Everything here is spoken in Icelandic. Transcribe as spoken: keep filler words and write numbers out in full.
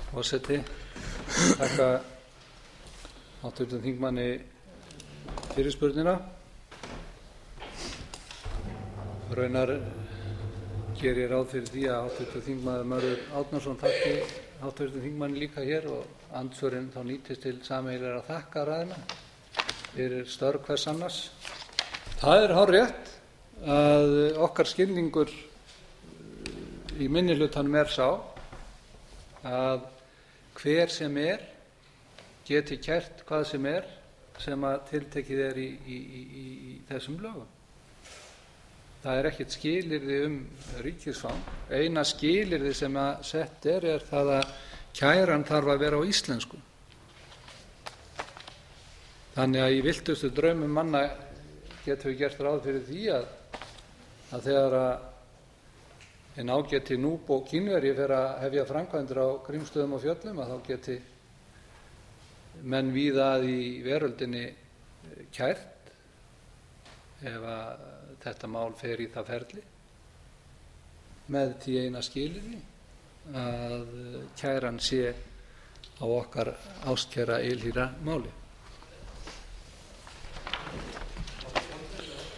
Forseti, þakka háttvirtum þingmanni fyrirspurnina. Raunar geri ég ráð fyrir því að háttvirtur þingmaður Mörður Árnason þakki háttvirtum þingmanni líka hér og andsvörin þá nýtist til sameiginlegra þakkaræðna fyrir störf hvers annars. Það er hárrétt að okkar skilningur í minnihlutanum er sá að hver sem er geti kært hvað sem er sem að tiltekið er í, í, í, í þessum lögum. Það er ekkert skilyrði um ríkisfang. Eina skilyrði sem að sett er er það að kæran þarf að vera á íslensku. Þannig að í villtustu draumum manna getum við gert ráð fyrir því að, að þegar að en ágæti Núbo Kínverji fer að hefja framkvæmdir á Grímsstöðum og Fjöllum að þá geti menn víða að í veröldinni kært ef að þetta mál fer í það ferli með því eina skilyrði að kæran sé á okkar ástkæra ylhýra máli.